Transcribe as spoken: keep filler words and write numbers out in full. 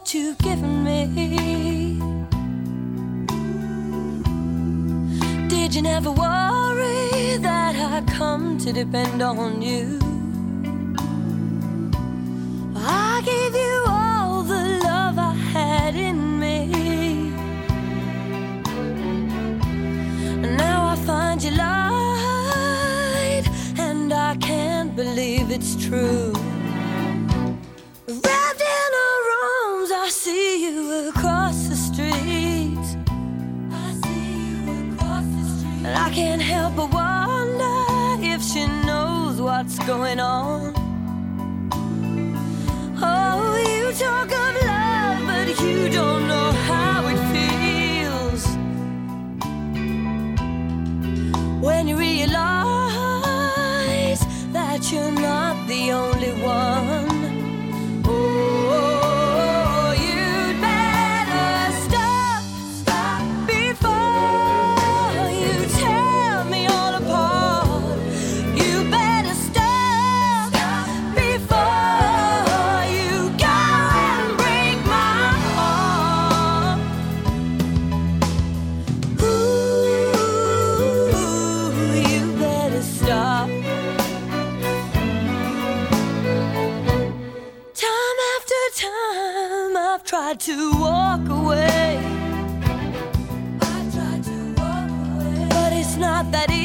what you've given me. Did you never worry that I come to depend on you? I gave you all the love I had in me, and now I find you lied, and I can't believe it's true. Wrapped in her arms, I see you across the street. I see you across the street, and I can't help but wonder if she knows what's going on. Oh, you talk of love, but you don't know how it feels when you realize that you're not the only one. Oh, you'd better stop, stop before you tear me all apart. You better stop, stop before you go and break my heart. Ooh, you better stop. Time after time I've tried to walk away. I tried to walk away, but it's not that easy.